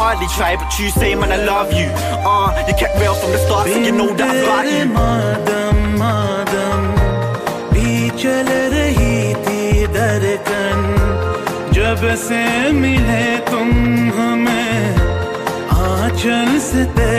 hardly try, but you say, man, I love you. You kept real from the start, so you know that I've got you. Madam Madam भी चल रही थी धड़कन, जब से मिले तुम हमें आंचल से